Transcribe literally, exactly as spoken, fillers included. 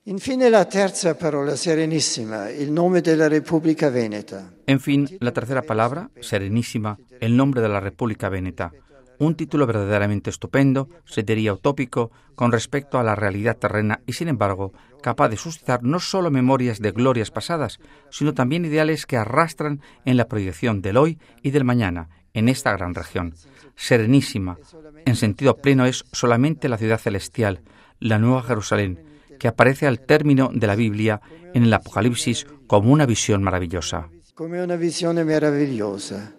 Infine la terza parola, serenissima, il nome della Repubblica Veneta. En fin, la tercera palabra, serenísima, el nombre de la República Veneta. Un título verdaderamente estupendo, se diría utópico, con respecto a la realidad terrena y, sin embargo, capaz de suscitar no solo memorias de glorias pasadas, sino también ideales que arrastran en la proyección del hoy y del mañana, en esta gran región. Serenísima, en sentido pleno, es solamente la ciudad celestial, la Nueva Jerusalén, que aparece al término de la Biblia en el Apocalipsis como una visión maravillosa. Come una visione meravigliosa.